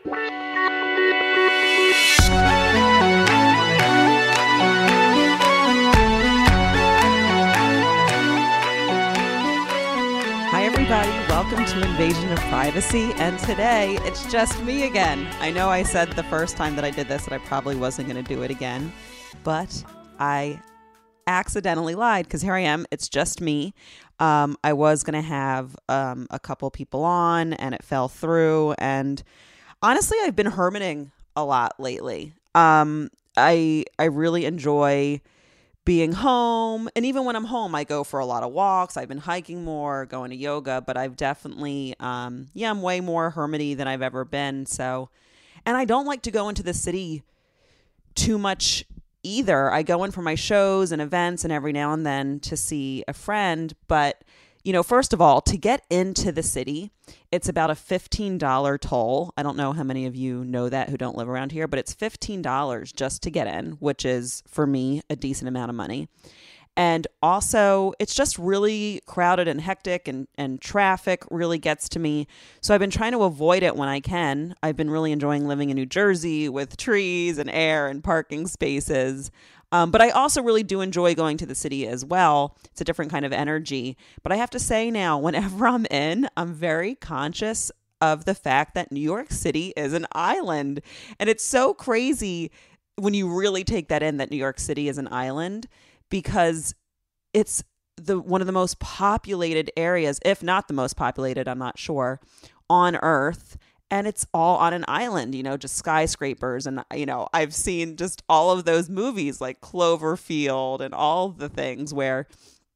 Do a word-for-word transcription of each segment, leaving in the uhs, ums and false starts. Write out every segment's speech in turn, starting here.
Hi, everybody. Welcome to Invasion of Privacy. And today, it's just me again. I know I said the first time that I did this that I probably wasn't going to do it again, but I accidentally lied because here I am. It's just me. Um, I was going to have um, a couple people on and it fell through. And honestly, I've been hermiting a lot lately. Um, I I really enjoy being home. And even when I'm home, I go for a lot of walks. I've been hiking more, going to yoga, but I've definitely, um, yeah, I'm way more hermity than I've ever been. So, and I don't like to go into the city too much either. I go in for my shows and events and every now and then to see a friend. But, you know, first of all, to get into the city, it's about a fifteen dollars toll. I don't know how many of you know that who don't live around here, but it's fifteen dollars just to get in, which is, for me, a decent amount of money. And also, it's just really crowded and hectic, and, and traffic really gets to me. So I've been trying to avoid it when I can. I've been really enjoying living in New Jersey with trees and air and parking spaces. Um, but I also really do enjoy going to the city as well. It's a different kind of energy. But I have to say now, whenever I'm in, I'm very conscious of the fact that New York City is an island. And it's so crazy when you really take that in, that New York City is an island, because it's the one of the most populated areas, if not the most populated, I'm not sure, on Earth. And it's all on an island, you know, just skyscrapers. And, you know, I've seen just all of those movies like Cloverfield and all the things where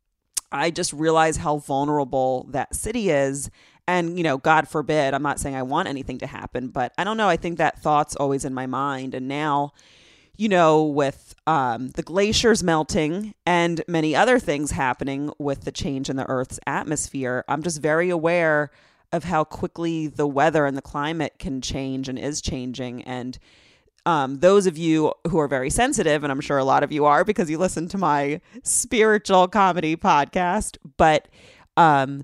I just realize how vulnerable that city is. And, you know, God forbid, I'm not saying I want anything to happen, but I don't know. I think that thought's always in my mind. And now, you know, with um, the glaciers melting and many other things happening with the change in the Earth's atmosphere, I'm just very aware of how quickly the weather and the climate can change and is changing. And um, those of you who are very sensitive, and I'm sure a lot of you are because you listen to my spiritual comedy podcast, but um,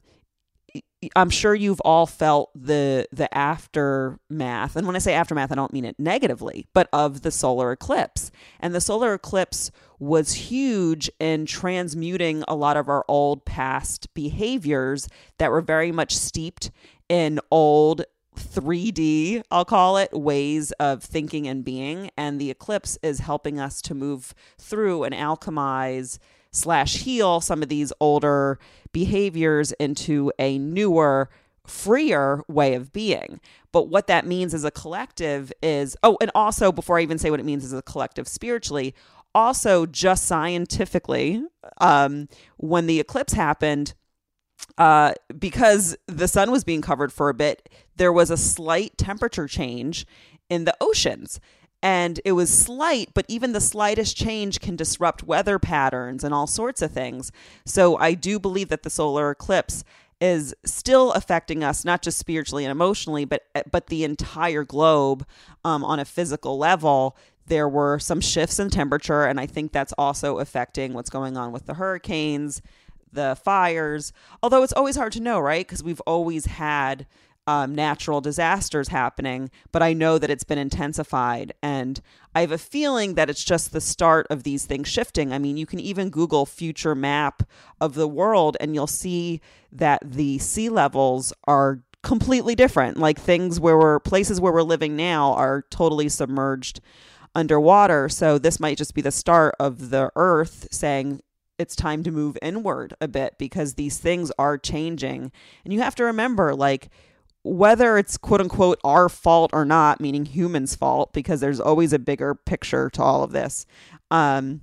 I'm sure you've all felt the the aftermath. And when I say aftermath, I don't mean it negatively, but of the solar eclipse. And the solar eclipse was huge in transmuting a lot of our old past behaviors that were very much steeped in old three D, I'll call it, ways of thinking and being. And the eclipse is helping us to move through and alchemize slash heal some of these older behaviors into a newer, freer way of being. But what that means as a collective is, oh, and also before I even say what it means as a collective spiritually, also just scientifically, um, when the eclipse happened, uh, because the sun was being covered for a bit, there was a slight temperature change in the oceans. And it was slight, but even the slightest change can disrupt weather patterns and all sorts of things. So I do believe that the solar eclipse is still affecting us, not just spiritually and emotionally, but but the entire globe um, on a physical level. There were some shifts in temperature, and I think that's also affecting what's going on with the hurricanes, the fires. Although it's always hard to know, right? Because we've always had Um, natural disasters happening, but I know that it's been intensified, and I have a feeling that it's just the start of these things shifting. I mean, you can even Google future map of the world and you'll see that the sea levels are completely different. Like things where we're places where we're living now are totally submerged underwater. So this might just be the start of the Earth saying it's time to move inward a bit, because these things are changing. And you have to remember, like, whether it's quote unquote our fault or not, meaning humans' fault, because there's always a bigger picture to all of this. Um,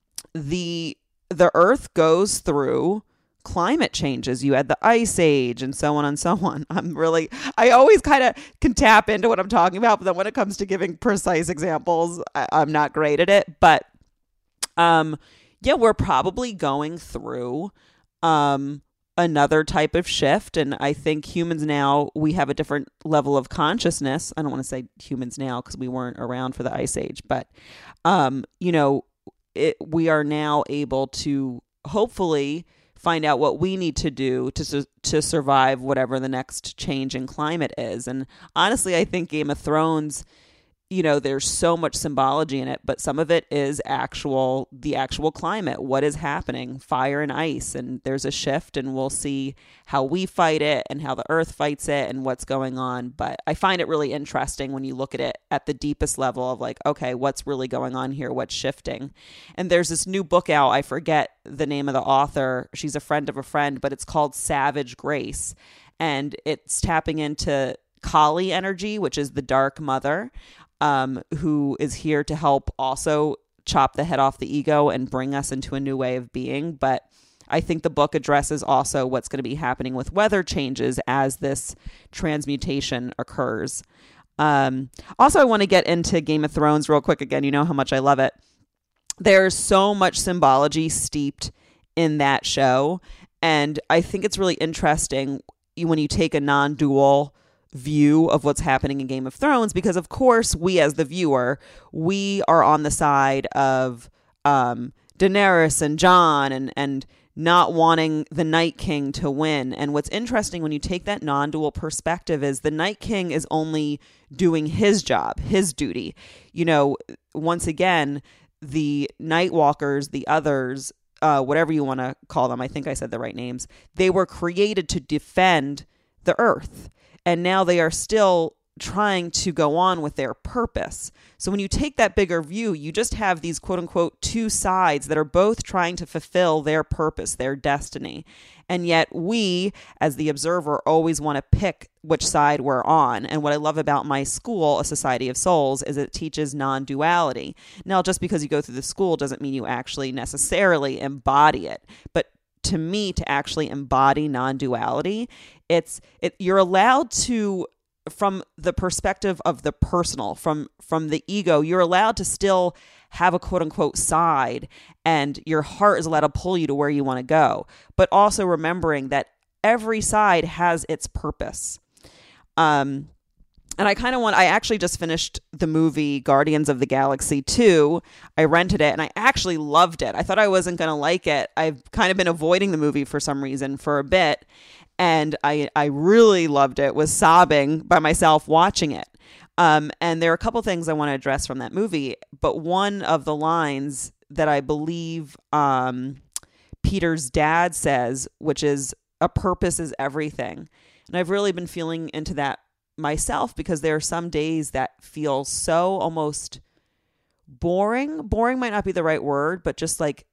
the the Earth goes through climate changes. You had the ice age and so on and so on. I'm really, I always kind of can tap into what I'm talking about, but then when it comes to giving precise examples, I, I'm not great at it. But um, yeah, we're probably going through um. another type of shift. And I think humans now, we have a different level of consciousness. I don't want to say humans now because we weren't around for the ice age, but, um, you know, it, we are now able to hopefully find out what we need to do to su- to survive whatever the next change in climate is. And honestly, I think Game of Thrones, you know, there's so much symbology in it, but some of it is actual, the actual climate, what is happening, fire and ice, and there's a shift, and we'll see how we fight it and how the earth fights it and what's going on. But I find it really interesting when you look at it at the deepest level of like, okay, what's really going on here? What's shifting? And there's this new book out. I forget the name of the author. She's a friend of a friend, but it's called Savage Grace. And it's tapping into Kali energy, which is the dark mother. Um, who is here to help also chop the head off the ego and bring us into a new way of being. But I think the book addresses also what's going to be happening with weather changes as this transmutation occurs. Um, also, I want to get into Game of Thrones real quick again. You know how much I love it. There's so much symbology steeped in that show. And I think it's really interesting when you take a non-dual view of what's happening in Game of Thrones, because of course we as the viewer, we are on the side of um, Daenerys and Jon and and not wanting the Night King to win. And what's interesting when you take that non-dual perspective is the Night King is only doing his job, his duty. You know, once again, the Night Walkers, the others, uh, whatever you want to call them, I think I said the right names, they were created to defend the earth. And now they are still trying to go on with their purpose. So when you take that bigger view, you just have these quote unquote two sides that are both trying to fulfill their purpose, their destiny. And yet we, as the observer, always want to pick which side we're on. And what I love about my school, A Society of Souls, is it teaches non-duality. Now, just because you go through the school doesn't mean you actually necessarily embody it. But to me, to actually embody non-duality, it's it you're allowed to, from the perspective of the personal, from from the ego, you're allowed to still have a quote unquote side, and your heart is allowed to pull you to where you want to go, but also remembering that every side has its purpose. Um, And I kind of want, I actually just finished the movie Guardians of the Galaxy two. I rented it and I actually loved it. I thought I wasn't going to like it. I've kind of been avoiding the movie for some reason for a bit. And I, I really loved it, was sobbing by myself watching it. Um, and there are a couple things I want to address from that movie. But one of the lines that I believe um, Peter's dad says, which is, a purpose is everything. And I've really been feeling into that myself, because there are some days that feel so almost boring. Boring might not be the right word, but just like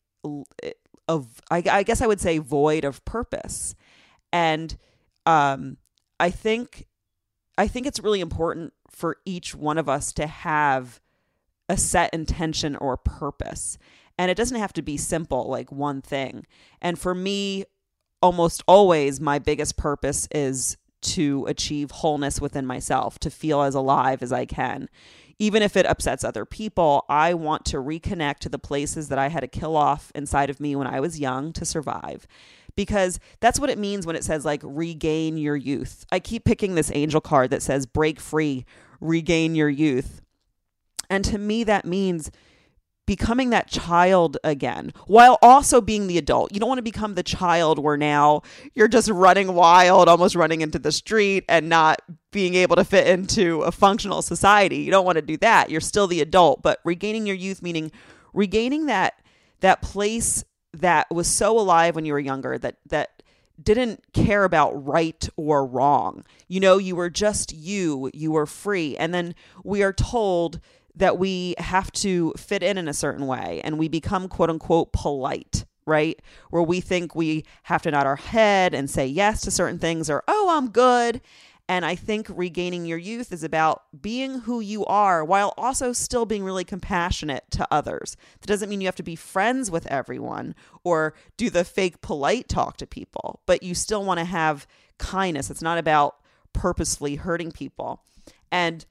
of, I, I guess I would say void of purpose. And um, I think, I think it's really important for each one of us to have a set intention or purpose. And it doesn't have to be simple, like one thing. And for me, almost always my biggest purpose is to achieve wholeness within myself, to feel as alive as I can. Even if it upsets other people, I want to reconnect to the places that I had to kill off inside of me when I was young to survive. Because that's what it means when it says like regain your youth. I keep picking this angel card that says break free, regain your youth. And to me, that means becoming that child again, while also being the adult. You don't want to become the child where now you're just running wild, almost running into the street and not being able to fit into a functional society. You don't want to do that. You're still the adult, but regaining your youth, meaning regaining that that place that was so alive when you were younger, that that didn't care about right or wrong. You know, you were just you, you were free. And then we are told that we have to fit in in a certain way, and we become quote unquote polite, right? Where we think we have to nod our head and say yes to certain things, or, oh, I'm good. And I think regaining your youth is about being who you are while also still being really compassionate to others. That doesn't mean you have to be friends with everyone or do the fake polite talk to people, but you still want to have kindness. It's not about purposefully hurting people. And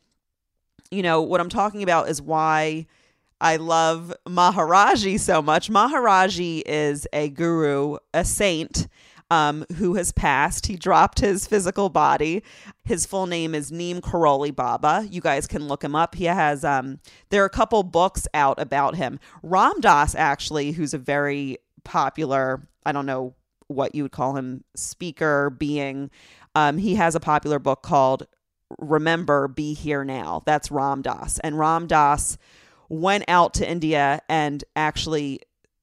you know, what I'm talking about is why I love Maharaji so much. Maharaji is a guru, a saint, um, who has passed. He dropped his physical body. His full name is Neem Karoli Baba. You guys can look him up. He has, um, there are a couple books out about him. Ram Dass, actually, who's a very popular, I don't know what you would call him, speaker, being. Um, he has a popular book called Remember, Be Here Now. That's Ram Dass. And Ram Dass went out to India and actually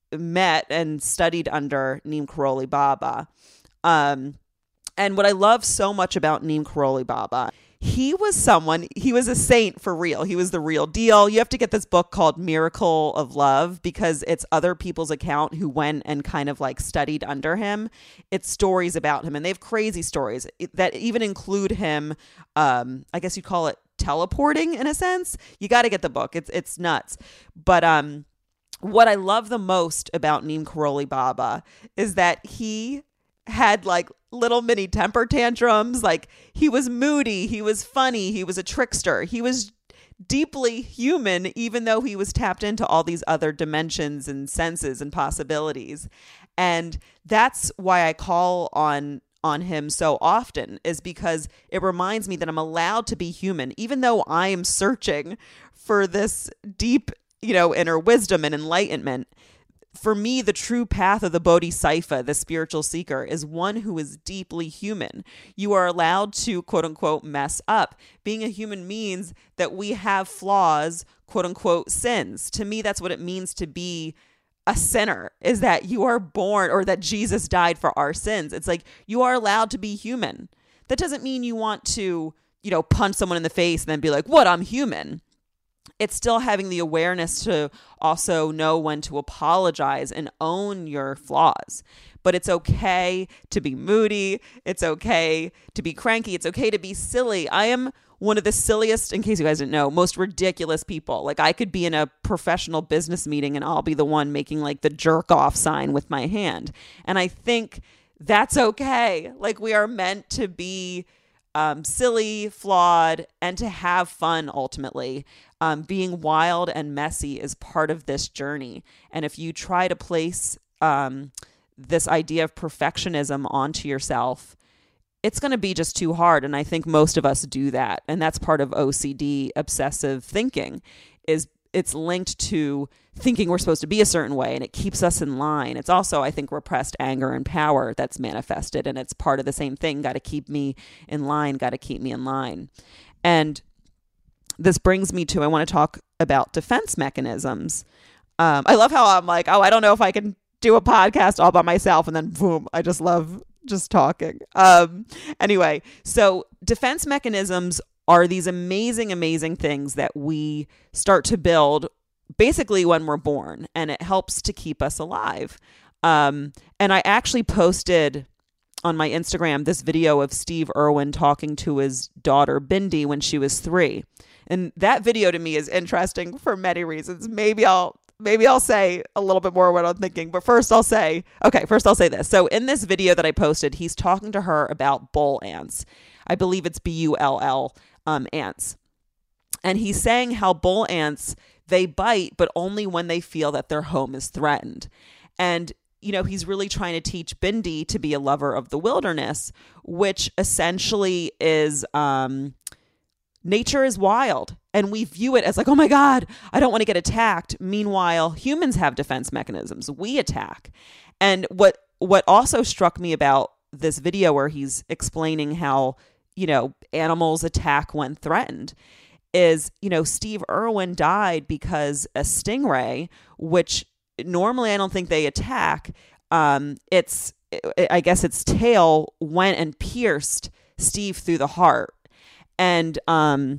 met and studied under Neem Karoli Baba. Um, and what I love so much about Neem Karoli Baba, he was someone, he was a saint for real. He was the real deal. You have to get this book called Miracle of Love because it's other people's account who went and kind of like studied under him. It's stories about him, and they have crazy stories that even include him. Um, I guess you'd call it teleporting in a sense. You got to get the book. It's, it's nuts. But, um, what I love the most about Neem Karoli Baba is that he had like little mini temper tantrums. Like he was moody, he was funny, he was a trickster, he was deeply human, even though he was tapped into all these other dimensions and senses and possibilities. And that's why I call on on him so often, is because it reminds me that I'm allowed to be human, even though I am searching for this deep, you know, inner wisdom and enlightenment. For me, the true path of the bodhisattva, the spiritual seeker, is one who is deeply human. You are allowed to, quote unquote, mess up. Being a human means that we have flaws, quote unquote, sins. To me, that's what it means to be a sinner, is that you are born, or that Jesus died for our sins. It's like you are allowed to be human. That doesn't mean you want to, you know, punch someone in the face and then be like, what, I'm human. It's still having the awareness to also know when to apologize and own your flaws. But it's okay to be moody. It's okay to be cranky. It's okay to be silly. I am one of the silliest, in case you guys didn't know, most ridiculous people. Like I could be in a professional business meeting and I'll be the one making like the jerk off sign with my hand. And I think that's okay. Like we are meant to be Um, silly, flawed, and to have fun ultimately. Um, being wild and messy is part of this journey. And if you try to place um, this idea of perfectionism onto yourself, it's going to be just too hard. And I think most of us do that. And that's part of O C D, obsessive thinking, is it's linked to thinking we're supposed to be a certain way, and it keeps us in line. It's also, I think, repressed anger and power that's manifested, and it's part of the same thing. Got to keep me in line, got to keep me in line. And this brings me to, I want to talk about defense mechanisms. Um, I love how I'm like, oh, I don't know if I can do a podcast all by myself, and then boom, I just love just talking. Um, anyway, so defense mechanisms are these amazing, amazing things that we start to build basically when we're born, and it helps to keep us alive. Um, and I actually posted on my Instagram this video of Steve Irwin talking to his daughter Bindi when she was three. And that video to me is interesting for many reasons. Maybe I'll maybe I'll say a little bit more what I'm thinking, but first I'll say, okay, first I'll say this. So in this video that I posted, he's talking to her about bull ants. I believe it's B U L L um, ants. And he's saying how bull ants, they bite, but only when they feel that their home is threatened. And, you know, he's really trying to teach Bindi to be a lover of the wilderness, which essentially is, um, nature is wild. And we view it as like, oh my God, I don't want to get attacked. Meanwhile, humans have defense mechanisms. We attack. And what, what also struck me about this video where he's explaining how, you know, animals attack when threatened is, you know, Steve Irwin died because a stingray, which normally I don't think they attack, um, it's, I guess its tail went and pierced Steve through the heart. And, um,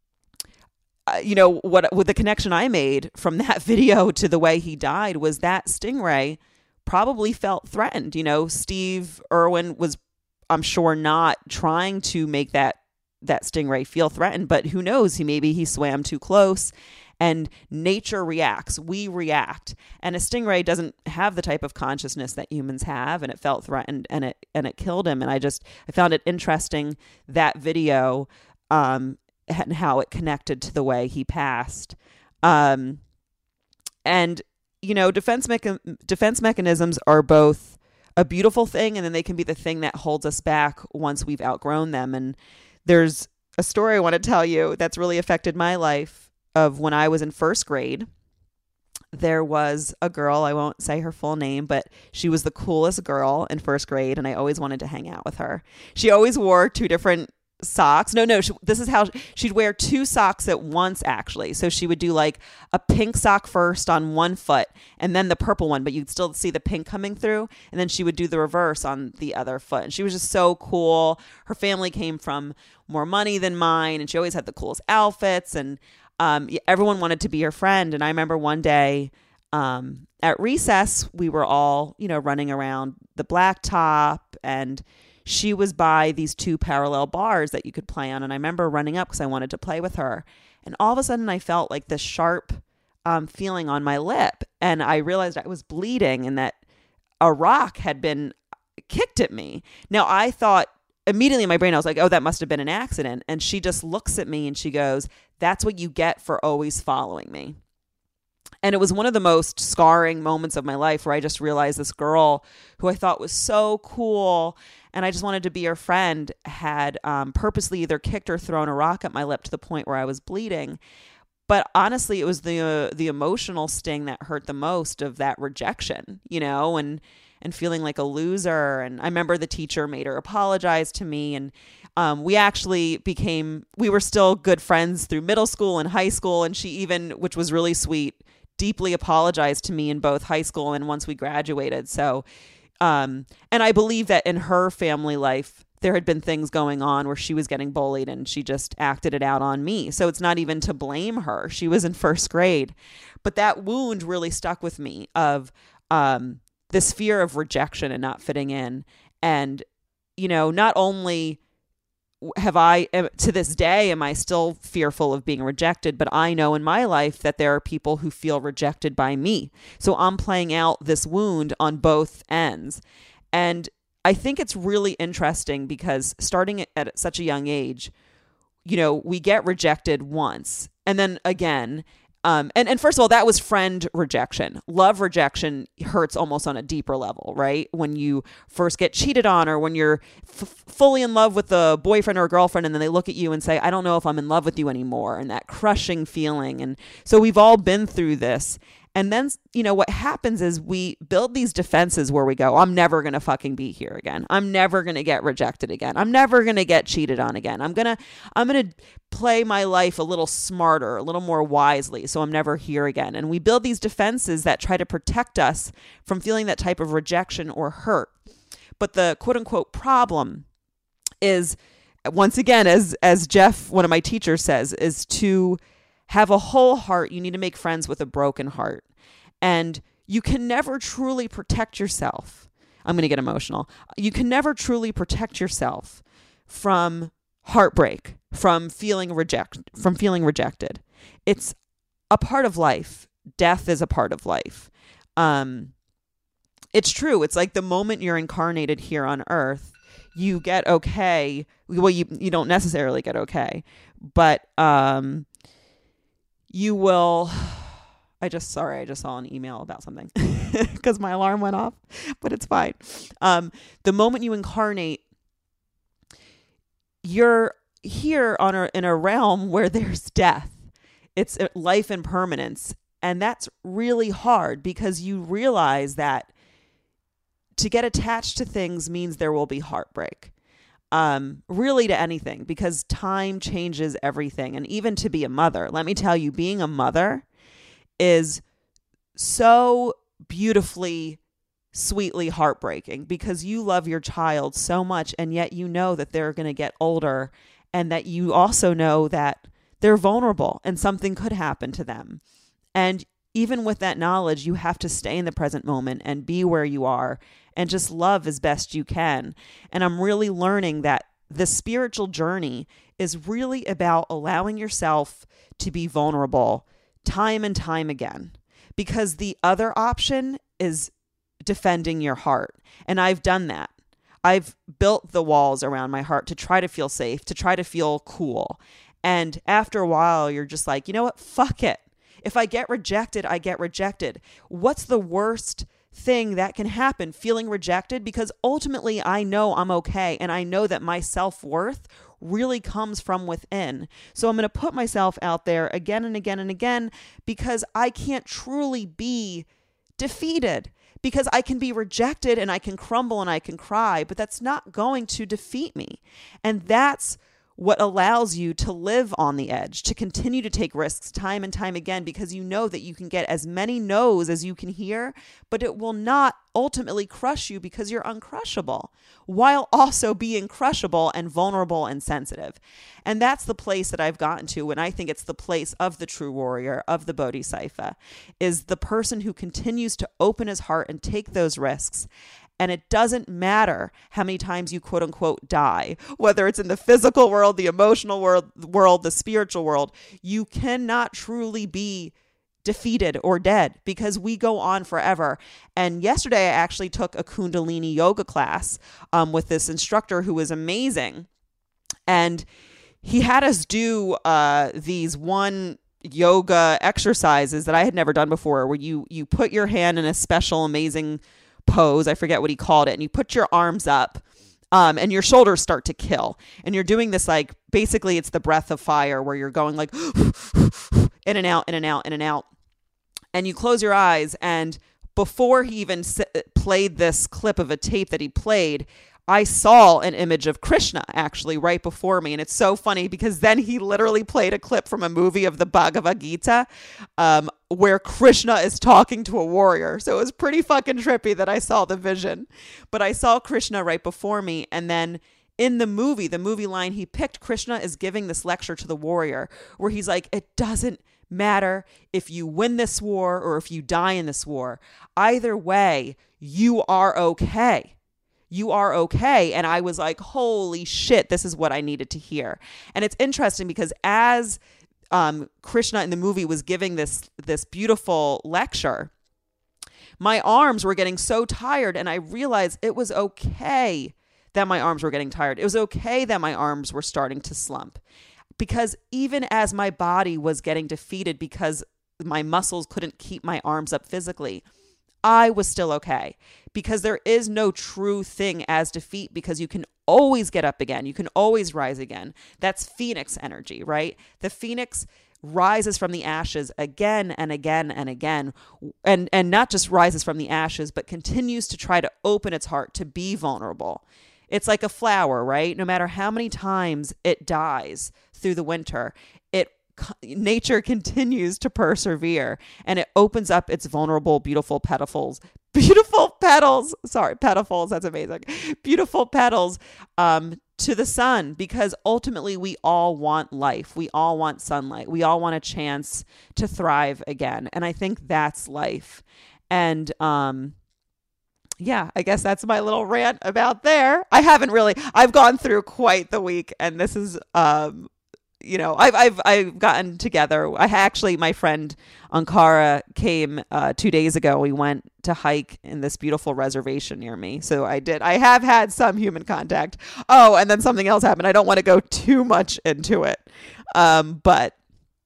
uh, you know, what, with the connection I made from that video to the way he died was that stingray probably felt threatened. You know, Steve Irwin was, I'm sure, not trying to make that that stingray feel threatened, but who knows, he maybe he swam too close, and nature reacts. We react. And a stingray doesn't have the type of consciousness that humans have, and it felt threatened, and it and it killed him. And I just I found it interesting, that video, um, and how it connected to the way he passed. Um, and you know, defense mecha- defense mechanisms are both a beautiful thing, and then they can be the thing that holds us back once we've outgrown them. And there's a story I want to tell you that's really affected my life of when I was in first grade. there was a girl, I won't say her full name, but she was the coolest girl in first grade, and I always wanted to hang out with her. She always wore two different socks. No, no, she, this is how she'd wear two socks at once, actually. So she would do like a pink sock first on one foot and then the purple one, but you'd still see the pink coming through. And then she would do the reverse on the other foot. And she was just so cool. Her family came from more money than mine, and she always had the coolest outfits, and um, everyone wanted to be her friend. And I remember one day um, at recess, we were all, you know, running around the blacktop, and she was by these two parallel bars that you could play on. And I remember running up because I wanted to play with her. And all of a sudden I felt like this sharp um, feeling on my lip. And I realized I was bleeding and that a rock had been kicked at me. Now I thought immediately in my brain, I was like, oh, that must have been an accident. And she just looks at me and she goes, that's what you get for always following me. And it was one of the most scarring moments of my life where I just realized this girl who I thought was so cool and I just wanted to be her friend had um, purposely either kicked or thrown a rock at my lip to the point where I was bleeding. But honestly, it was the uh, the emotional sting that hurt the most of that rejection, you know, and and feeling like a loser. And I remember the teacher made her apologize to me, and um, we actually became, we were still good friends through middle school and high school. And she even, which was really sweet, deeply apologized to me in both high school and once we graduated. So, um, and I believe that in her family life, there had been things going on where she was getting bullied and she just acted it out on me. So it's not even to blame her. She was in first grade, but that wound really stuck with me of, um, this fear of rejection and not fitting in. And, you know, not only have I, to this day, am I still fearful of being rejected, but I know in my life that there are people who feel rejected by me. So I'm playing out this wound on both ends. And I think it's really interesting because starting at such a young age, you know, we get rejected once and then again. Um, and, and first of all, that was friend rejection. Love rejection hurts almost on a deeper level, right? When you first get cheated on or when you're f- fully in love with a boyfriend or a girlfriend and then they look at you and say, I don't know if I'm in love with you anymore. And that crushing feeling. And so we've all been through this. And then, you know, what happens is we build these defenses where we go, I'm never going to fucking be here again. I'm never going to get rejected again. I'm never going to get cheated on again. I'm going to, I'm going to play my life a little smarter, a little more wisely. So I'm never here again. And we build these defenses that try to protect us from feeling that type of rejection or hurt. But the quote unquote problem is, once again, as, as Jeff, one of my teachers says, is to have a whole heart. You need to make friends with a broken heart. And you can never truly protect yourself. I'm going to get emotional. You can never truly protect yourself from heartbreak, from feeling reject, from feeling rejected. It's a part of life. Death is a part of life. Um, it's true. It's like the moment you're incarnated here on earth, you get okay. Well, you, you don't necessarily get okay, but, um, you will, I just, sorry, I just saw an email about something because my alarm went off, but it's fine. Um, the moment you incarnate, you're here on a, in a realm where there's death. It's life and permanence. And that's really hard because you realize that to get attached to things means there will be heartbreak. Um, really to anything, because time changes everything. And even to be a mother, let me tell you, being a mother is so beautifully, sweetly heartbreaking because you love your child so much. And yet, you know that they're going to get older and that you also know that they're vulnerable and something could happen to them. And even with that knowledge, you have to stay in the present moment and be where you are and just love as best you can. And I'm really learning that the spiritual journey is really about allowing yourself to be vulnerable time and time again, because the other option is defending your heart. And I've done that. I've built the walls around my heart to try to feel safe, to try to feel cool. And after a while, you're just like, you know what? Fuck it. If I get rejected, I get rejected. What's the worst thing that can happen? Feeling rejected? Because ultimately I know I'm okay. And I know that my self-worth really comes from within. So I'm going to put myself out there again and again and again because I can't truly be defeated, because I can be rejected and I can crumble and I can cry, but that's not going to defeat me. And that's what allows you to live on the edge, to continue to take risks time and time again, because you know that you can get as many no's as you can hear, but it will not ultimately crush you because you're uncrushable, while also being crushable and vulnerable and sensitive. And that's the place that I've gotten to when I think it's the place of the true warrior, of the bodhisattva, is the person who continues to open his heart and take those risks. And it doesn't matter how many times you quote unquote die, whether it's in the physical world, the emotional world, world, the spiritual world, you cannot truly be defeated or dead because we go on forever. And yesterday I actually took a Kundalini yoga class um, with this instructor who was amazing. And he had us do uh, these one yoga exercises that I had never done before, where you, you put your hand in a special, amazing pose. I forget what he called it. And you put your arms up um, and your shoulders start to kill. And you're doing this, like, basically it's the breath of fire where you're going like in and out, in and out, in and out. And you close your eyes. And before he even s- played this clip of a tape that he played, I saw an image of Krishna actually right before me. And it's so funny because then he literally played a clip from a movie of the Bhagavad Gita um, where Krishna is talking to a warrior. So it was pretty fucking trippy that I saw the vision. But I saw Krishna right before me. And then in the movie, the movie line he picked, Krishna is giving this lecture to the warrior where he's like, it doesn't matter if you win this war or if you die in this war. Either way, you are okay. You are okay. And I was like, holy shit, this is what I needed to hear. And it's interesting because as um, Krishna in the movie was giving this, this beautiful lecture, my arms were getting so tired. And I realized it was okay that my arms were getting tired. It was okay that my arms were starting to slump. Because even as my body was getting defeated because my muscles couldn't keep my arms up physically, I was still okay, because there is no true thing as defeat, because you can always get up again. You can always rise again. That's Phoenix energy, right? The Phoenix rises from the ashes again and again and again. And, and not just rises from the ashes, but continues to try to open its heart to be vulnerable. It's like a flower, right? No matter how many times it dies through the winter, it nature continues to persevere, and it opens up its vulnerable, beautiful petals, beautiful petals. Sorry, petals. That's amazing. Beautiful petals um, to the sun, because ultimately we all want life. We all want sunlight. We all want a chance to thrive again. And I think that's life. And, um, yeah, I guess that's my little rant about there. I haven't really, I've gone through quite the week, and this is, um, you know, I've, I've, I've gotten together. I actually, my friend Ankara came uh, two days ago. We went to hike in this beautiful reservation near me. So I did, I have had some human contact. Oh, and then something else happened. I don't want to go too much into it. Um, but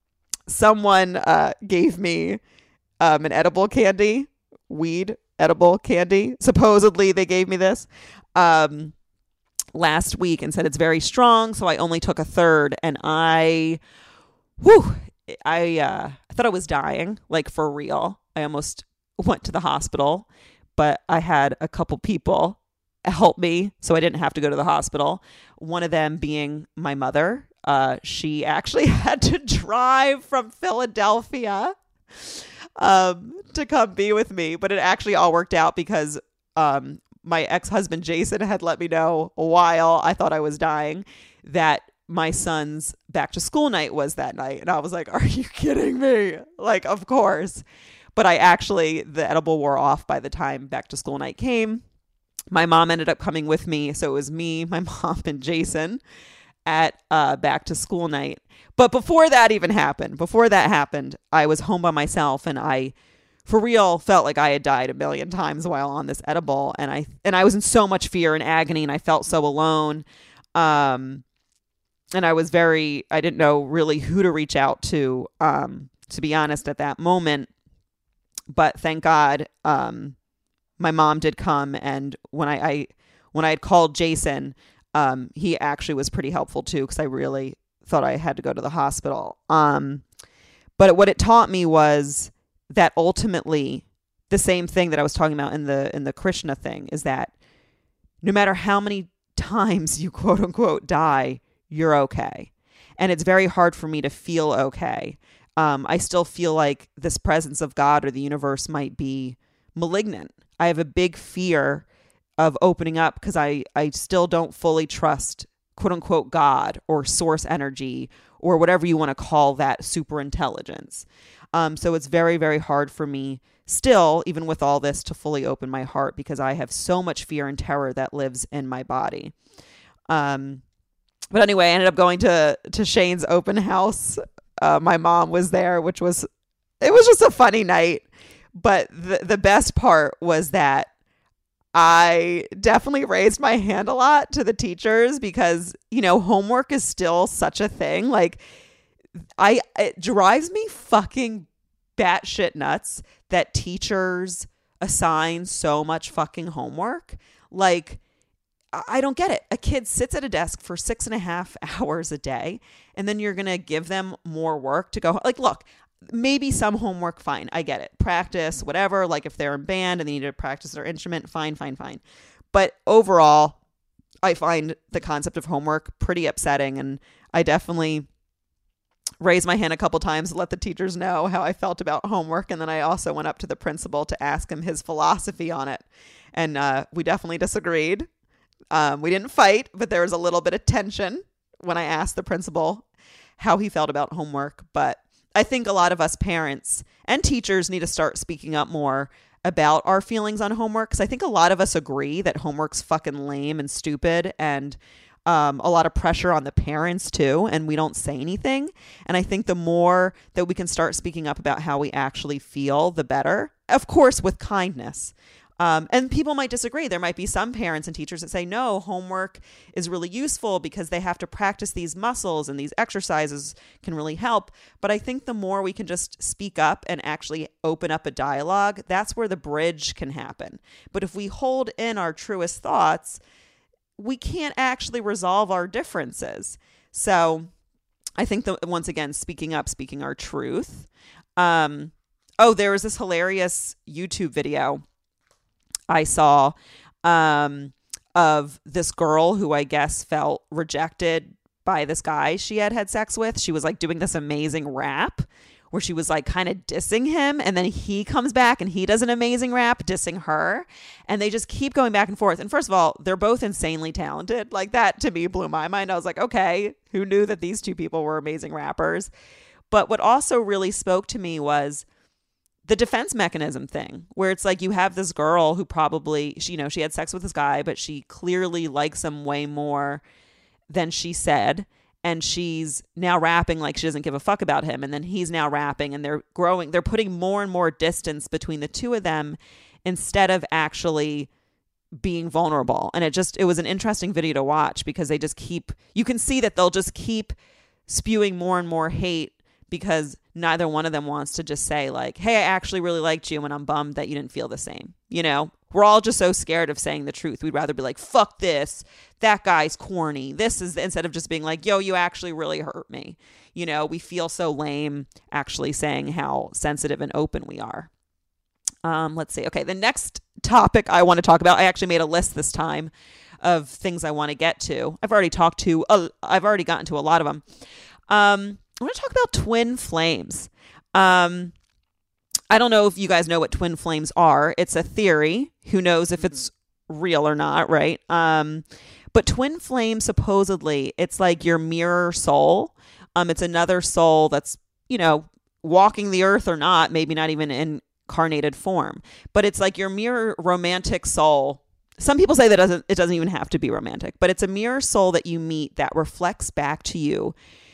someone uh, gave me um, an edible candy, weed edible candy. Supposedly they gave me this. Um, last week and said it's very strong. So I only took a third, and I, whew, I, uh, I thought I was dying, like for real. I almost went to the hospital, but I had a couple people help me, so I didn't have to go to the hospital. One of them being my mother. Uh, she actually had to drive from Philadelphia, um, to come be with me, but it actually all worked out because, um, my ex-husband, Jason, had let me know while I thought I was dying that my son's back to school night was that night. And I was like, are you kidding me? Like, of course. But I actually, the edible wore off by the time back to school night came. My mom ended up coming with me. So it was me, my mom, and Jason at uh, back to school night. But before that even happened, before that happened, I was home by myself, and I for real felt like I had died a million times while on this edible. And I, and I was in so much fear and agony, and I felt so alone. Um, and I was very, I didn't know really who to reach out to, um, to be honest, at that moment. But thank God, um, my mom did come. And when I, I when I had called Jason, Um, he actually was pretty helpful too, because I really thought I had to go to the hospital. Um, but what it taught me was that ultimately the same thing that I was talking about in the in the Krishna thing is that no matter how many times you quote unquote die, you're okay. And it's very hard for me to feel okay. Um, I still feel like this presence of God or the universe might be malignant. I have a big fear of opening up because I, I still don't fully trust quote unquote God or source energy or whatever you want to call that super intelligence. Um, so it's very, very hard for me still, even with all this, to fully open my heart because I have so much fear and terror that lives in my body. Um, but anyway, I ended up going to, to Shane's open house. Uh, my mom was there, which was, it was just a funny night. But the, the best part was that I definitely raised my hand a lot to the teachers because, you know, homework is still such a thing. Like, I, it drives me fucking batshit nuts that teachers assign so much fucking homework. Like, I don't get it. A kid sits at a desk for six and a half hours a day, and then you're going to give them more work to go. Like, look, maybe some homework, fine. I get it. Practice, whatever. Like if they're in band and they need to practice their instrument, fine, fine, fine. But overall, I find the concept of homework pretty upsetting. And I definitely raised my hand a couple times to let the teachers know how I felt about homework. And then I also went up to the principal to ask him his philosophy on it. And uh, we definitely disagreed. Um, we didn't fight, but there was a little bit of tension when I asked the principal how he felt about homework. But I think a lot of us parents and teachers need to start speaking up more about our feelings on homework. Because I think a lot of us agree that homework's fucking lame and stupid and um, a lot of pressure on the parents too. And we don't say anything. And I think the more that we can start speaking up about how we actually feel, the better. Of course, with kindness. Um, and people might disagree. There might be some parents and teachers that say, no, homework is really useful because they have to practice these muscles and these exercises can really help. But I think the more we can just speak up and actually open up a dialogue, that's where the bridge can happen. But if we hold in our truest thoughts, we can't actually resolve our differences. So I think that, once again, speaking up, speaking our truth. Um, oh, there was this hilarious YouTube video I saw um, of this girl who I guess felt rejected by this guy she had had sex with. She was like doing this amazing rap where she was like kind of dissing him. And then he comes back and he does an amazing rap dissing her. And they just keep going back and forth. And first of all, they're both insanely talented. Like that to me blew my mind. I was like, okay, who knew that these two people were amazing rappers? But what also really spoke to me was the defense mechanism thing, where it's like you have this girl who probably, she, you know, she had sex with this guy, but she clearly likes him way more than she said. And she's now rapping like she doesn't give a fuck about him. And then he's now rapping and they're growing, they're putting more and more distance between the two of them instead of actually being vulnerable. And it just, it was an interesting video to watch because they just keep, you can see that they'll just keep spewing more and more hate because neither one of them wants to just say like, hey, I actually really liked you and I'm bummed that you didn't feel the same. You know, we're all just so scared of saying the truth. We'd rather be like, fuck this, that guy's corny. This is, instead of just being like, yo, you actually really hurt me. You know, we feel so lame actually saying how sensitive and open we are. Um, let's see. Okay. The next topic I want to talk about, I actually made a list this time of things I want to get to. I've already talked to, uh, I've already gotten to a lot of them. Um, I want to talk about twin flames. Um, I don't know if you guys know what twin flames are. It's a theory. Who knows if it's real or not, right? Um, but twin flames, supposedly, it's like your mirror soul. Um, it's another soul that's, you know, walking the earth or not, maybe not even in incarnated form. But it's like your mirror romantic soul. Some people say that doesn't, it doesn't even have to be romantic, but it's a mirror soul that you meet that reflects back to you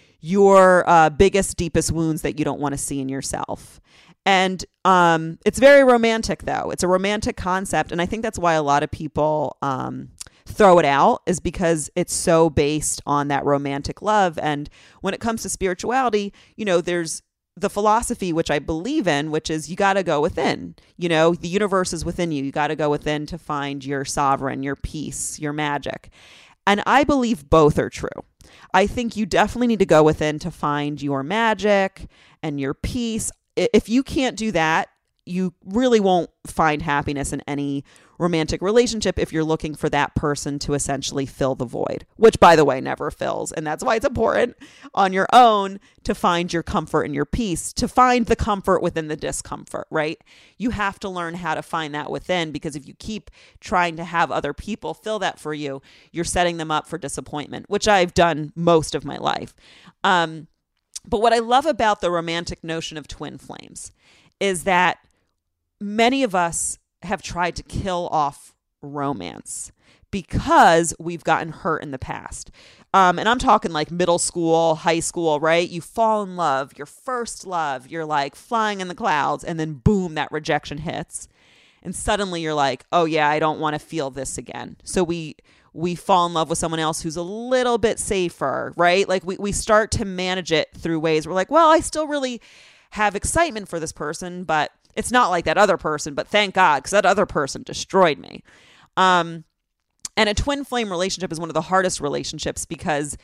your uh, biggest, deepest wounds that you don't want to see in yourself. And um, it's very romantic, though. It's a romantic concept. And I think that's why a lot of people um, throw it out, is because it's so based on that romantic love. And when it comes to spirituality, you know, there's the philosophy, which I believe in, which is you got to go within. You know, the universe is within you. You got to go within to find your sovereign, your peace, your magic. And I believe both are true. I think you definitely need to go within to find your magic and your peace. If you can't do that, you really won't find happiness in any romantic relationship if you're looking for that person to essentially fill the void, which, by the way, never fills. And that's why it's important on your own to find your comfort and your peace, to find the comfort within the discomfort, right? You have to learn how to find that within, because if you keep trying to have other people fill that for you, you're setting them up for disappointment, which I've done most of my life. Um, but what I love about the romantic notion of twin flames is that many of us have tried to kill off romance because we've gotten hurt in the past. Um, and I'm talking like middle school, high school, right? You fall in love, your first love, you're like flying in the clouds, and then boom, that rejection hits. And suddenly you're like, oh yeah, I don't want to feel this again. So we we fall in love with someone else who's a little bit safer, right? Like we, we start to manage it through ways we're like, well, I still really have excitement for this person, but it's not like that other person, but thank God, because that other person destroyed me. Um, and a twin flame relationship is one of the hardest relationships because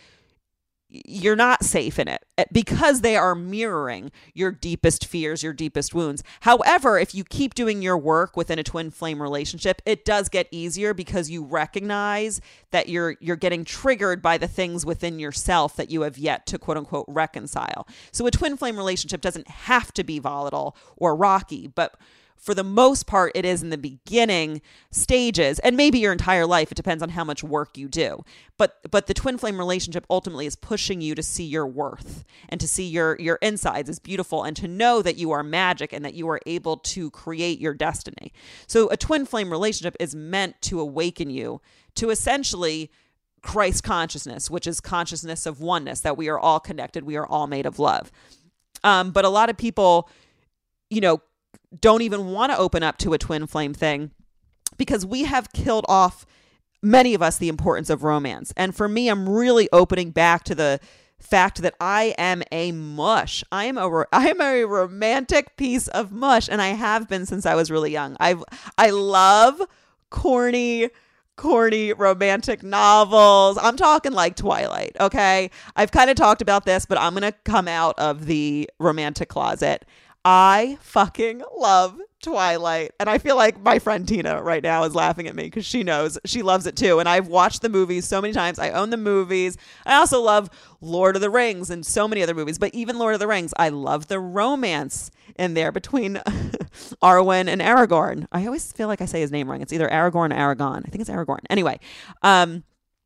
you're not safe in it, because they are mirroring your deepest fears, your deepest wounds. However, if you keep doing your work within a twin flame relationship, it does get easier because you recognize that you're you're getting triggered by the things within yourself that you have yet to quote unquote reconcile. So a twin flame relationship doesn't have to be volatile or rocky, but for the most part, it is in the beginning stages, and maybe your entire life. It depends on how much work you do. But but the twin flame relationship ultimately is pushing you to see your worth and to see your, your insides as beautiful, and to know that you are magic and that you are able to create your destiny. So a twin flame relationship is meant to awaken you to essentially Christ consciousness, which is consciousness of oneness, that we are all connected. We are all made of love. Um, but a lot of people, you know, don't even want to open up to a twin flame thing because we have killed off, many of us, the importance of romance. And for me, I'm really opening back to the fact that I am a mush. I am a I am a romantic piece of mush, and I have been since I was really young. I I love corny corny romantic novels. I'm talking like Twilight, okay? I've kind of talked about this, but I'm going to come out of the romantic closet. I fucking love Twilight. And I feel like my friend Tina right now is laughing at me because she knows she loves it too. And I've watched the movies so many times. I own the movies. I also love Lord of the Rings and so many other movies. But even Lord of the Rings, I love the romance in there between Arwen and Aragorn. I always feel like I say his name wrong. It's either Aragorn or Aragon. I think it's Aragorn. Anyway, um,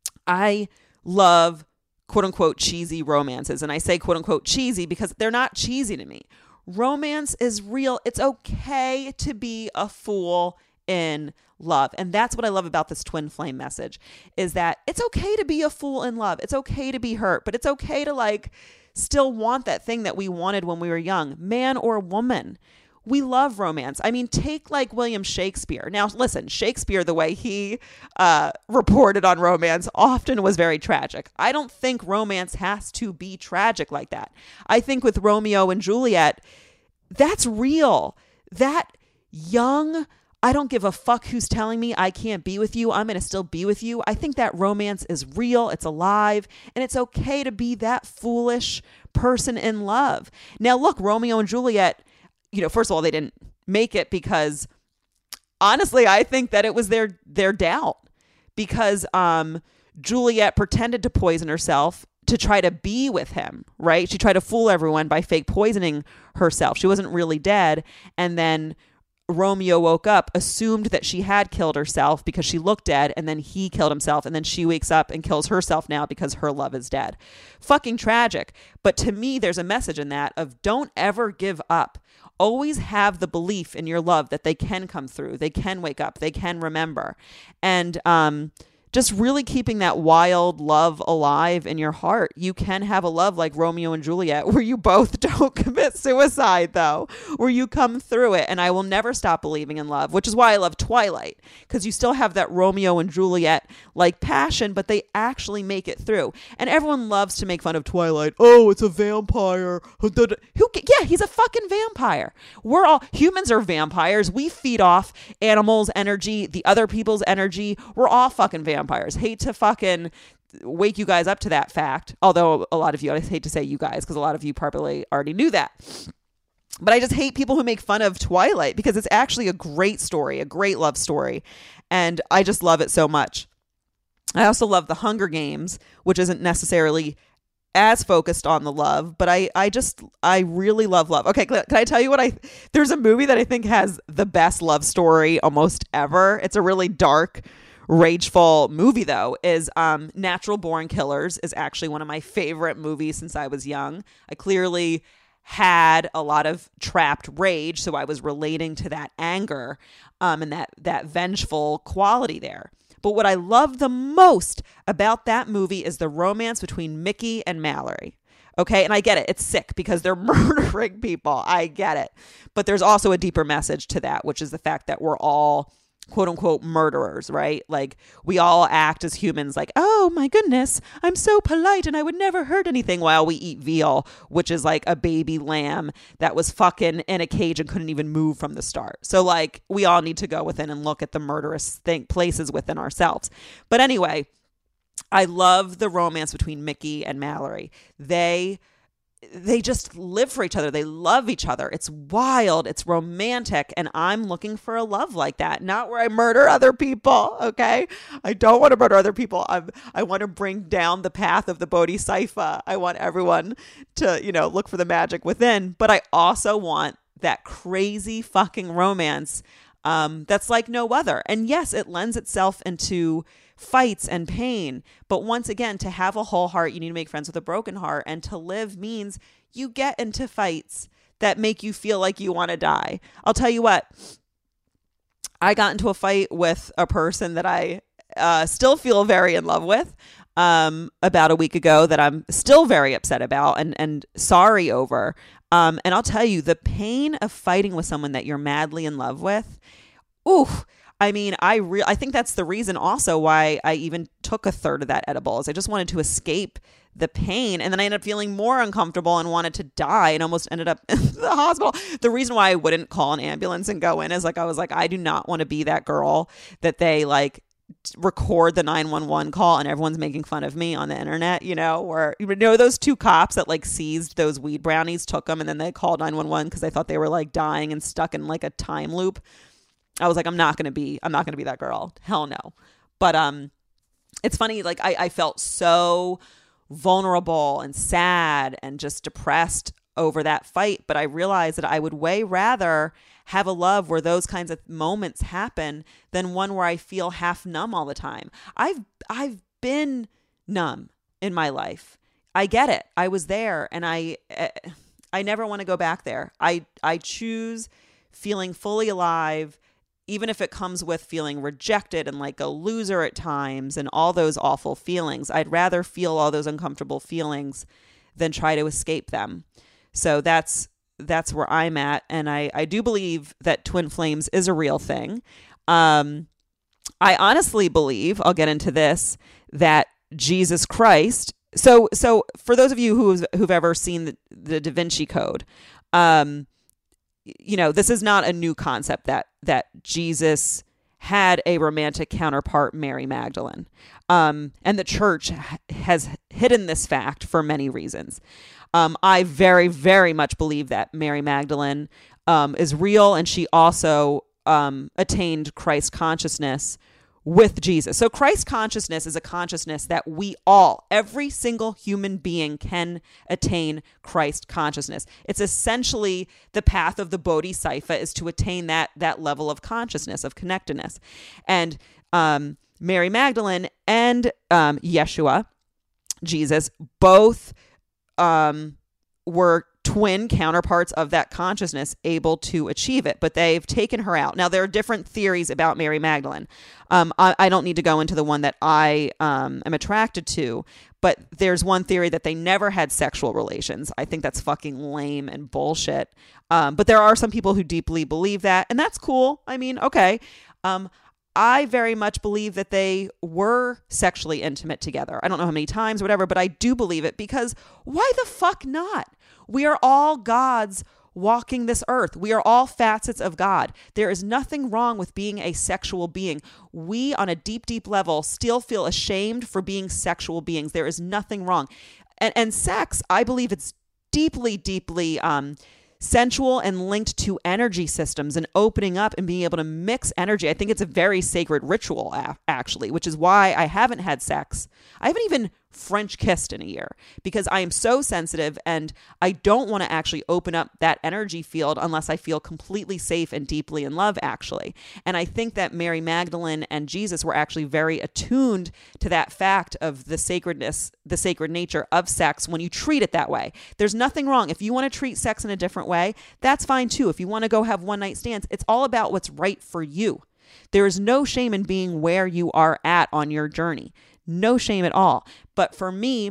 I love quote unquote cheesy romances. And I say quote unquote cheesy because they're not cheesy to me. Romance is real. It's okay to be a fool in love. And that's what I love about this twin flame message, is that it's okay to be a fool in love. It's okay to be hurt, but it's okay to like still want that thing that we wanted when we were young, man or woman. We love romance. I mean, take like William Shakespeare. Now, listen, Shakespeare, the way he uh, reported on romance often was very tragic. I don't think romance has to be tragic like that. I think with Romeo and Juliet, that's real. That young, I don't give a fuck who's telling me I can't be with you, I'm going to still be with you. I think that romance is real. It's alive. And it's okay to be that foolish person in love. Now, look, Romeo and Juliet, you know, first of all, they didn't make it because honestly, I think that it was their their doubt, because um, Juliet pretended to poison herself to try to be with him, right? She tried to fool everyone by fake poisoning herself. She wasn't really dead. And then Romeo woke up, assumed that she had killed herself because she looked dead, and then he killed himself, and then she wakes up and kills herself now because her love is dead. Fucking tragic. But to me, there's a message in that of don't ever give up. Always have the belief in your love that they can come through, they can wake up, they can remember. And um just really keeping that wild love alive in your heart. You can have a love like Romeo and Juliet where you both don't commit suicide, though, where you come through it. And I will never stop believing in love, which is why I love Twilight, because you still have that Romeo and Juliet like passion, but they actually make it through. And everyone loves to make fun of Twilight. Oh, it's a vampire. Who? Yeah, he's a fucking vampire. We're all humans are vampires. We feed off animals' energy, the other people's energy. We're all fucking vampires. Hate to fucking wake you guys up to that fact. Although a lot of you, I hate to say you guys, because a lot of you probably already knew that. But I just hate people who make fun of Twilight because it's actually a great story, a great love story. And I just love it so much. I also love The Hunger Games, which isn't necessarily as focused on the love, but I, I just, I really love love. Okay, can I tell you what I, there's a movie that I think has the best love story almost ever. It's a really dark, rageful movie though, is um, Natural Born Killers is actually one of my favorite movies since I was young. I clearly had a lot of trapped rage, so I was relating to that anger um, and that, that vengeful quality there. But what I love the most about that movie is the romance between Mickey and Mallory. Okay. And I get it. It's sick because they're murdering people. I get it. But there's also a deeper message to that, which is the fact that we're all quote unquote murderers, right? Like we all act as humans like, oh my goodness, I'm so polite and I would never hurt anything while we eat veal, which is like a baby lamb that was fucking in a cage and couldn't even move from the start. So like we all need to go within and look at the murderous thing, places within ourselves. But anyway, I love the romance between Mickey and Mallory. They They just live for each other. They love each other. It's wild. It's romantic. And I'm looking for a love like that. Not where I murder other people. Okay. I don't want to murder other people. I'm, I want to bring down the path of the Bodhisattva. I want everyone to, you know, look for the magic within. But I also want that crazy fucking romance um, that's like no other. And yes, it lends itself into fights and pain. But once again, to have a whole heart, you need to make friends with a broken heart. And to live means you get into fights that make you feel like you want to die. I'll tell you what, I got into a fight with a person that I uh, still feel very in love with um, about a week ago that I'm still very upset about and, and sorry over. Um, and I'll tell you, the pain of fighting with someone that you're madly in love with, ooh, I mean, I re- I think that's the reason also why I even took a third of that edible is I just wanted to escape the pain. And then I ended up feeling more uncomfortable and wanted to die and almost ended up in the hospital. The reason why I wouldn't call an ambulance and go in is like, I was like, I do not want to be that girl that they like record the nine one one call and everyone's making fun of me on the internet, you know, or you know, those two cops that like seized those weed brownies, took them, and then they called nine one one because they thought they were like dying and stuck in like a time loop. I was like, I'm not going to be, I'm not going to be that girl. Hell no. But, um, it's funny. Like I, I felt so vulnerable and sad and just depressed over that fight. But I realized that I would way rather have a love where those kinds of moments happen than one where I feel half numb all the time. I've, I've been numb in my life. I get it. I was there and I, I never want to go back there. I, I choose feeling fully alive, even if it comes with feeling rejected and like a loser at times and all those awful feelings. I'd rather feel all those uncomfortable feelings than try to escape them. So that's that's where I'm at. And I, I do believe that twin flames is a real thing. Um, I honestly believe, I'll get into this, that Jesus Christ. So so for those of you who've, who've ever seen the, the Da Vinci Code, um, you know, this is not a new concept that that Jesus had a romantic counterpart, Mary Magdalene. Um, and the church has hidden this fact for many reasons. Um, I very, very much believe that Mary Magdalene um, is real, and she also um, attained Christ consciousness with Jesus. So Christ consciousness is a consciousness that we all, every single human being, can attain Christ consciousness. It's essentially the path of the Bodhisattva is to attain that that level of consciousness, of connectedness. And um, Mary Magdalene and um, Yeshua, Jesus, both um, were twin counterparts of that consciousness able to achieve it, but they've taken her out. Now, there are different theories about Mary Magdalene. Um, I, I don't need to go into the one that I um, am attracted to, but there's one theory that they never had sexual relations. I think that's fucking lame and bullshit. Um, but there are some people who deeply believe that, and that's cool. I mean, okay. Um, I very much believe that they were sexually intimate together. I don't know how many times or whatever, but I do believe it because why the fuck not? We are all God's walking this earth. We are all facets of God. There is nothing wrong with being a sexual being. We, on a deep, deep level, still feel ashamed for being sexual beings. There is nothing wrong. And, and sex, I believe it's deeply, deeply um, sensual and linked to energy systems and opening up and being able to mix energy. I think it's a very sacred ritual, actually, which is why I haven't had sex. I haven't even French kissed in a year because I am so sensitive and I don't want to actually open up that energy field unless I feel completely safe and deeply in love, actually. And I think that Mary Magdalene and Jesus were actually very attuned to that fact of the sacredness, the sacred nature of sex when you treat it that way. There's nothing wrong. If you want to treat sex in a different way, that's fine too. If you want to go have one night stands, it's all about what's right for you. There is no shame in being where you are at on your journey. No shame at all. But for me,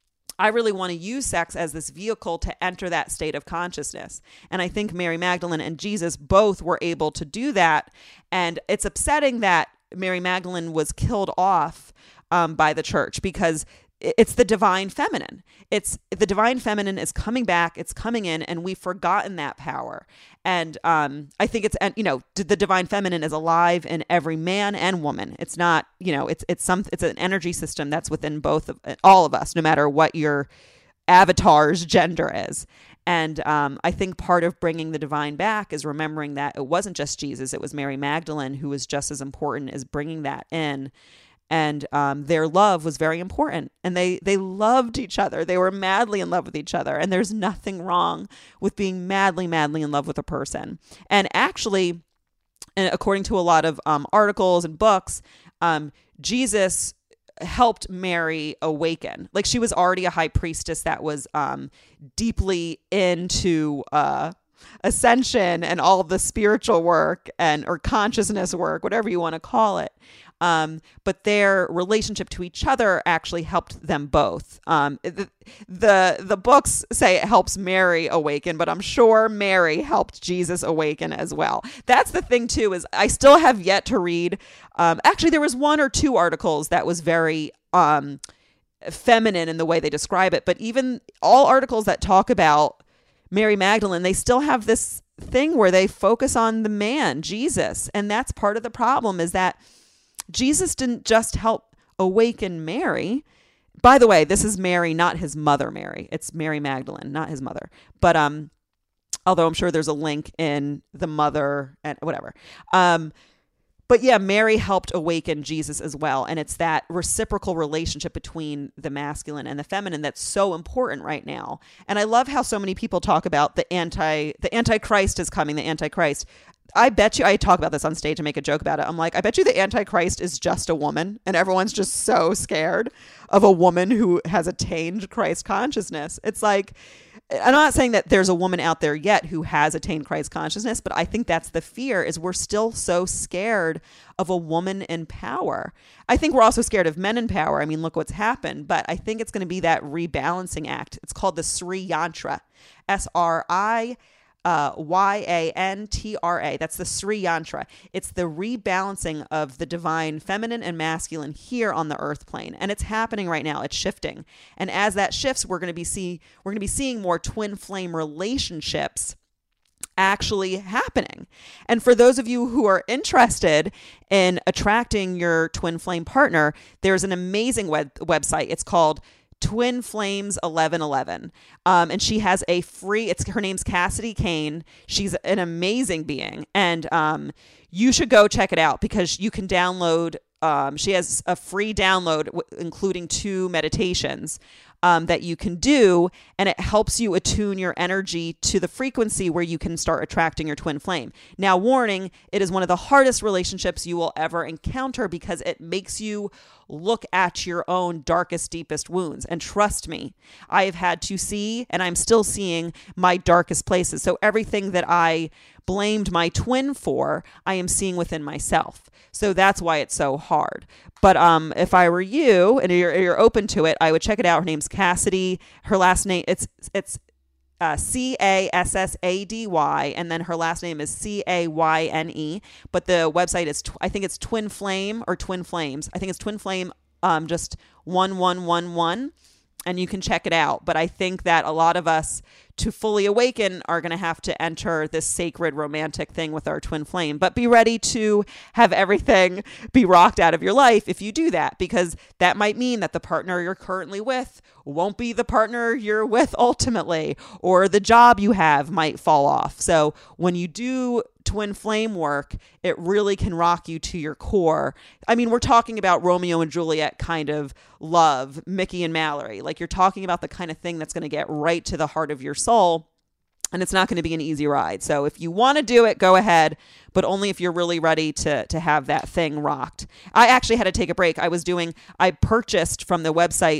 I really want to use sex as this vehicle to enter that state of consciousness. And I think Mary Magdalene and Jesus both were able to do that. And it's upsetting that Mary Magdalene was killed off um, by the church because it's the divine feminine. It's the divine feminine is coming back. It's coming in, and we've forgotten that power. And um, I think it's, you know, the divine feminine is alive in every man and woman. It's not, you know, it's it's some it's an energy system that's within both of all of us, no matter what your avatar's gender is. And um, I think part of bringing the divine back is remembering that it wasn't just Jesus; it was Mary Magdalene who was just as important as bringing that in. And um, their love was very important. And they, they loved each other. They were madly in love with each other. And there's nothing wrong with being madly, madly in love with a person. And actually, and according to a lot of um, articles and books, um, Jesus helped Mary awaken. Like, she was already a high priestess that was um, deeply into uh, ascension and all the spiritual work and or consciousness work, whatever you want to call it. Um, but their relationship to each other actually helped them both. Um, the, the the books say it helps Mary awaken, but I'm sure Mary helped Jesus awaken as well. That's the thing too, is I still have yet to read. Um, actually, there was one or two articles that was very um, feminine in the way they describe it. But even all articles that talk about Mary Magdalene, they still have this thing where they focus on the man, Jesus. And that's part of the problem, is that Jesus didn't just help awaken Mary. By the way, this is Mary, not his mother, Mary. It's Mary Magdalene, not his mother. But um, although I'm sure there's a link in the mother and whatever. Um, but yeah, Mary helped awaken Jesus as well. And it's that reciprocal relationship between the masculine and the feminine that's so important right now. And I love how so many people talk about the anti, the Antichrist is coming, the Antichrist. I bet you, I talk about this on stage and make a joke about it. I'm like, I bet you the Antichrist is just a woman, and everyone's just so scared of a woman who has attained Christ consciousness. It's like, I'm not saying that there's a woman out there yet who has attained Christ consciousness, but I think that's the fear, is we're still so scared of a woman in power. I think we're also scared of men in power. I mean, look what's happened, but I think it's going to be that rebalancing act. It's called the Sri Yantra, S R I Uh, Y A N T R A. That's the Sri Yantra. It's the rebalancing of the divine feminine and masculine here on the earth plane. And it's happening right now. It's shifting. And as that shifts, we're going to be see we're going to be seeing more twin flame relationships actually happening. And for those of you who are interested in attracting your twin flame partner, there's an amazing web- website. It's called Twin Flames eleven eleven. Um, and she has a free, it's her name's Cassidy Kane. She's an amazing being. And um, you should go check it out, because you can download, um, she has a free download, w- including two meditations um, that you can do. And it helps you attune your energy to the frequency where you can start attracting your twin flame. Now, warning, it is one of the hardest relationships you will ever encounter, because it makes you look at your own darkest, deepest wounds. And trust me, I have had to see, and I'm still seeing, my darkest places. So everything that I blamed my twin for, I am seeing within myself. So that's why it's so hard. But um, if I were you and you're, you're open to it, I would check it out. Her name's Cassidy. Her last name, it's it's Uh, C A S S A D Y, and then her last name is C A Y N E. But the website is, tw- I think it's Twin Flame or Twin Flames. I think it's Twin Flame, um, just one one one one, and you can check it out. But I think that a lot of us to fully awaken are going to have to enter this sacred romantic thing with our twin flame. But be ready to have everything be rocked out of your life if you do that, because that might mean that the partner you're currently with won't be the partner you're with ultimately, or the job you have might fall off. So when you do twin flame work, it really can rock you to your core. I mean, we're talking about Romeo and Juliet kind of love, Mickey and Mallory. Like, you're talking about the kind of thing that's going to get right to the heart of your soul. And it's not going to be an easy ride. So if you want to do it, go ahead, but only if you're really ready to to have that thing rocked. I actually had to take a break. I was doing, I purchased from the website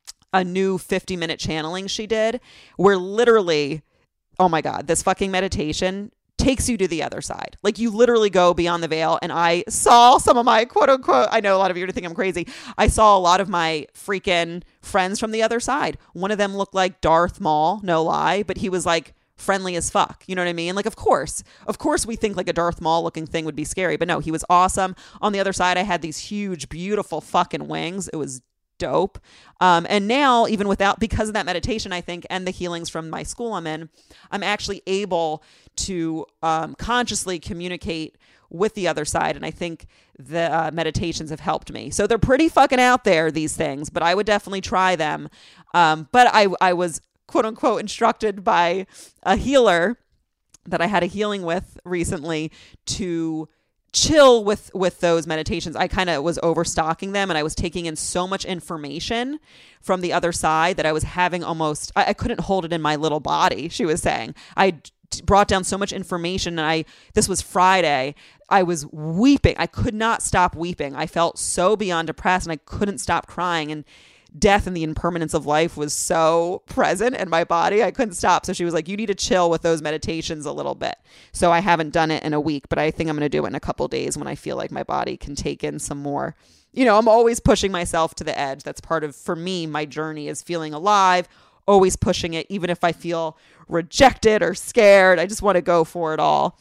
a new fifty minute channeling she did, where literally, oh my God, this fucking meditation takes you to the other side. Like, you literally go beyond the veil. And I saw some of my quote unquote, I know a lot of you are going to think I'm crazy. I saw a lot of my freaking friends from the other side. One of them looked like Darth Maul, no lie, but he was like friendly as fuck. You know what I mean? Like, of course, of course we think like a Darth Maul looking thing would be scary, but no, he was awesome. On the other side, I had these huge, beautiful fucking wings. It was dope. Um, and now, even without, because of that meditation, I think, and the healings from my school I'm in, I'm actually able to um, consciously communicate with the other side. And I think the uh, meditations have helped me. So they're pretty fucking out there, these things, but I would definitely try them. Um, but I, I was quote unquote instructed by a healer that I had a healing with recently to chill with with those meditations. I kind of was overstocking them, and I was taking in so much information from the other side that I was having almost, I, I couldn't hold it in my little body, she was saying. I d- brought down so much information, and I, this was Friday, I was weeping. I could not stop weeping. I felt so beyond depressed, and I couldn't stop crying, and death and the impermanence of life was so present in my body. I couldn't stop. So she was like, you need to chill with those meditations a little bit. So I haven't done it in a week, but I think I'm going to do it in a couple of days when I feel like my body can take in some more. You know, I'm always pushing myself to the edge. That's part of, for me, my journey is feeling alive, always pushing it, even if I feel rejected or scared. I just want to go for it all.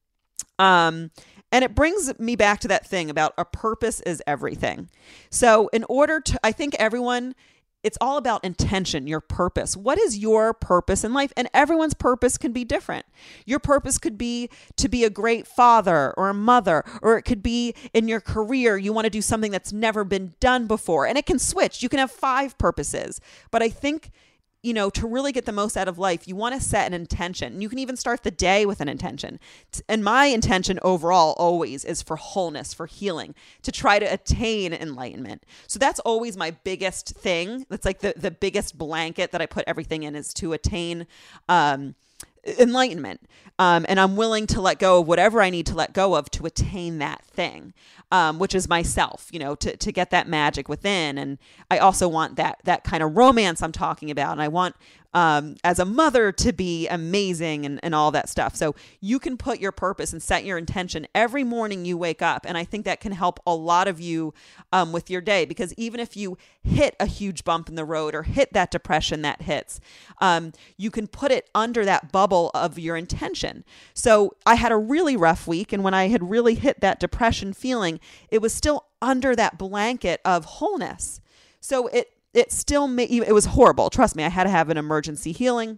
Um, And it brings me back to that thing about a purpose is everything. So in order to, I think everyone, it's all about intention, your purpose. What is your purpose in life? And everyone's purpose can be different. Your purpose could be to be a great father or a mother, or it could be in your career. You want to do something that's never been done before, and it can switch. You can have five purposes. But I think, you know, to really get the most out of life, you want to set an intention. And you can even start the day with an intention. And my intention overall always is for wholeness, for healing, to try to attain enlightenment. So that's always my biggest thing. That's like the, the biggest blanket that I put everything in, is to attain um, enlightenment. Um, and I'm willing to let go of whatever I need to let go of to attain that thing, um, which is myself, you know, to, to get that magic within. And I also want that, that kind of romance I'm talking about. And I want, um, as a mother, to be amazing and, and all that stuff. So you can put your purpose and set your intention every morning you wake up. And I think that can help a lot of you um, with your day, because even if you hit a huge bump in the road or hit that depression that hits, um, you can put it under that bubble of your intention. So I had a really rough week. And when I had really hit that depression feeling, it was still under that blanket of wholeness. So it, it still made, it was horrible. Trust me, I had to have an emergency healing.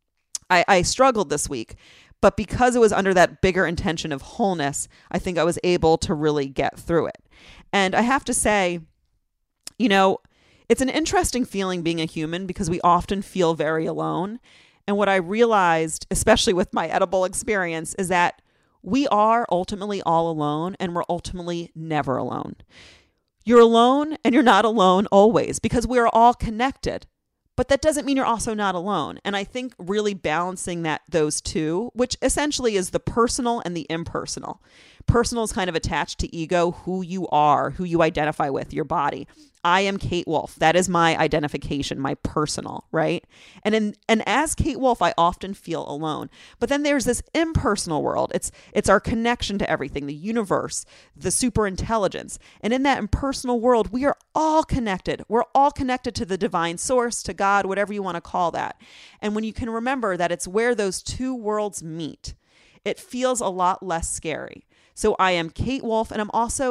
I, I struggled this week, but because it was under that bigger intention of wholeness, I think I was able to really get through it. And I have to say, you know, it's an interesting feeling being a human, because we often feel very alone. And what I realized, especially with my edible experience, is that we are ultimately all alone, and we're ultimately never alone. You're alone, and you're not alone always, because we're all connected. But that doesn't mean you're also not alone. And I think really balancing that, those two, which essentially is the personal and the impersonal. Personal is kind of attached to ego, who you are, who you identify with, your body. I am Kate Wolf. That is my identification, my personal, right? And in, and as Kate Wolf, I often feel alone. But then there's this impersonal world. It's it's our connection to everything, the universe, the super intelligence. And in that impersonal world, we are all connected. We're all connected to the divine source, to God, whatever you want to call that. And when you can remember that it's where those two worlds meet, it feels a lot less scary. So I am Kate Wolf, and I'm also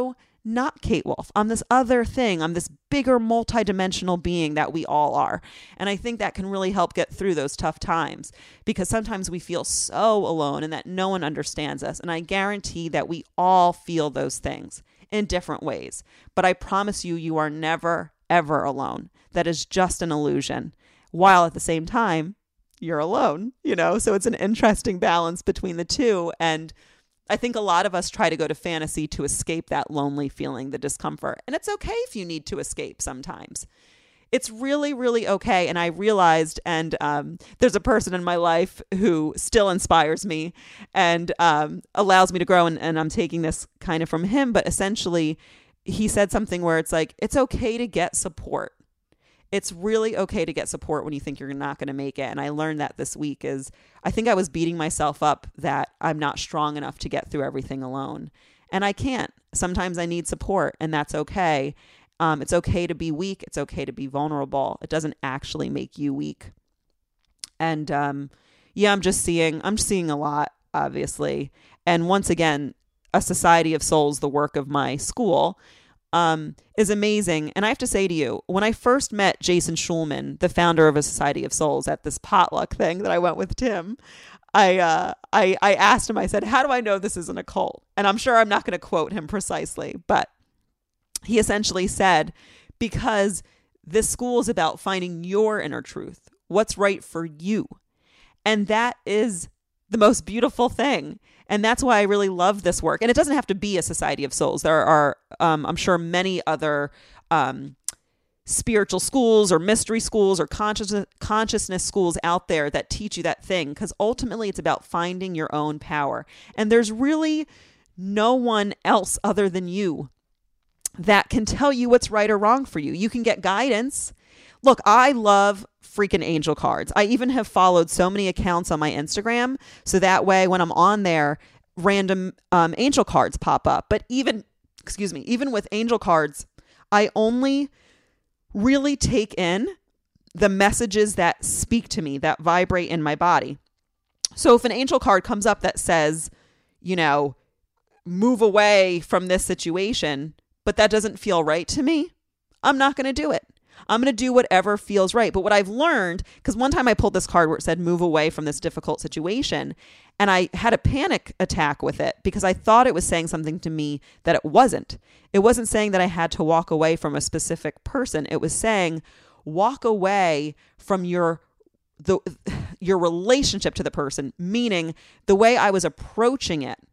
not Kate Wolf. I'm this other thing. I'm this bigger multidimensional being that we all are. And I think that can really help get through those tough times, because sometimes we feel so alone and that no one understands us. And I guarantee that we all feel those things in different ways. But I promise you, you are never, ever alone. That is just an illusion. While at the same time, you're alone, you know? So it's an interesting balance between the two. And I think a lot of us try to go to fantasy to escape that lonely feeling, the discomfort. And it's okay if you need to escape sometimes. It's really, really okay. And I realized, and um, there's a person in my life who still inspires me and um, allows me to grow. And, and I'm taking this kind of from him. But essentially, he said something where it's like, it's okay to get support. It's really okay to get support when you think you're not going to make it. And I learned that this week is I think I was beating myself up that I'm not strong enough to get through everything alone. And I can't. Sometimes I need support, and that's okay. Um, it's okay to be weak. It's okay to be vulnerable. It doesn't actually make you weak. And um, yeah, I'm just seeing, I'm seeing a lot, obviously. And once again, a Society of Souls, the work of my school, Um, is amazing. And I have to say to you, when I first met Jason Schulman, the founder of a Society of Souls, at this potluck thing that I went with Tim, I, uh, I, I asked him, I said, how do I know this isn't a cult? And I'm sure I'm not going to quote him precisely, but he essentially said, because this school is about finding your inner truth, what's right for you. And that is the most beautiful thing. And that's why I really love this work. And it doesn't have to be a Society of Souls. There are, um, I'm sure, many other um, spiritual schools or mystery schools or consciousness, consciousness schools out there that teach you that thing. Because ultimately, it's about finding your own power. And there's really no one else other than you that can tell you what's right or wrong for you. You can get guidance. Look, I love freaking angel cards. I even have followed so many accounts on my Instagram, so that way when I'm on there, random um, angel cards pop up. But even, excuse me, even with angel cards, I only really take in the messages that speak to me, that vibrate in my body. So if an angel card comes up that says, you know, move away from this situation, but that doesn't feel right to me, I'm not going to do it. I'm going to do whatever feels right. But what I've learned, because one time I pulled this card where it said, move away from this difficult situation. And I had a panic attack with it because I thought it was saying something to me that it wasn't. It wasn't saying that I had to walk away from a specific person. It was saying, walk away from your the your relationship to the person, meaning the way I was approaching it,